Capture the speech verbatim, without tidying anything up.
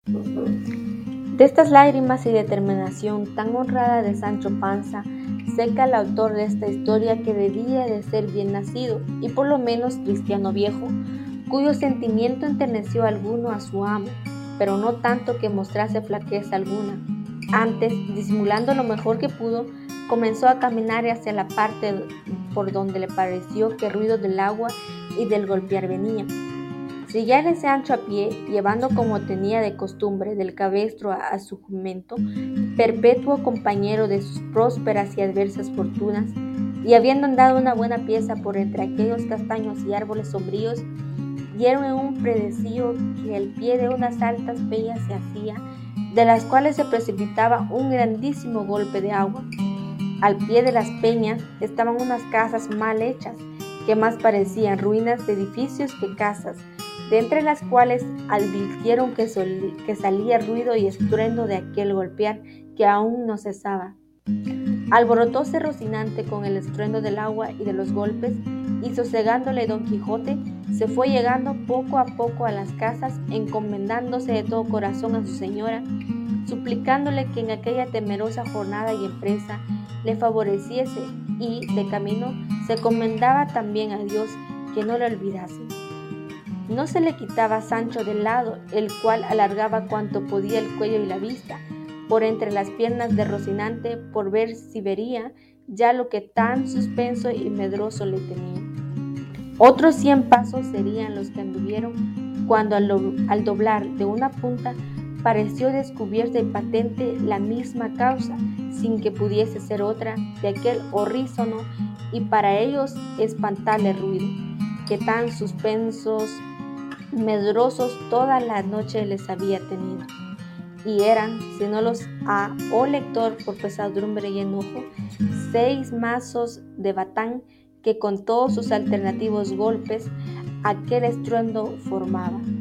De estas lágrimas y determinación tan honrada de Sancho Panza, seca el autor de esta historia que debía de ser bien nacido y por lo menos cristiano viejo, cuyo sentimiento enterneció alguno a su amo, pero no tanto que mostrase flaqueza alguna. Antes, disimulando lo mejor que pudo, comenzó a caminar hacia la parte por donde le pareció que ruido del agua y del golpear venía. Seguía ese Sancho a pie, llevando como tenía de costumbre del cabestro a, a su jumento, perpetuo compañero de sus prósperas y adversas fortunas, y habiendo andado una buena pieza por entre aquellos castaños y árboles sombríos, dieron en un predecillo que al pie de unas altas peñas se hacía, de las cuales se precipitaba un grandísimo golpe de agua. Al pie de las peñas estaban unas casas mal hechas, que más parecían ruinas de edificios que casas, de entre las cuales advirtieron que, sol, que salía ruido y estruendo de aquel golpear que aún no cesaba. Alborotóse Rocinante con el estruendo del agua y de los golpes, y sosegándole Don Quijote, se fue llegando poco a poco a las casas, encomendándose de todo corazón a su señora, suplicándole que en aquella temerosa jornada y empresa le favoreciese, y, de camino, se encomendaba también a Dios que no le olvidase. No se le quitaba Sancho del lado, el cual alargaba cuanto podía el cuello y la vista, por entre las piernas de Rocinante, por ver si vería ya lo que tan suspenso y medroso le tenía. Otros cien pasos serían los que anduvieron, cuando al, do- al doblar de una punta pareció descubierta y patente la misma causa, sin que pudiese ser otra, de aquel horrísono y para ellos espantable ruido, que tan suspensos, medrosos toda la noche les había tenido. Y eran, si no los ha, oh lector, por pesadumbre y enojo, seis mazos de batán que con todos sus alternativos golpes aquel estruendo formaba.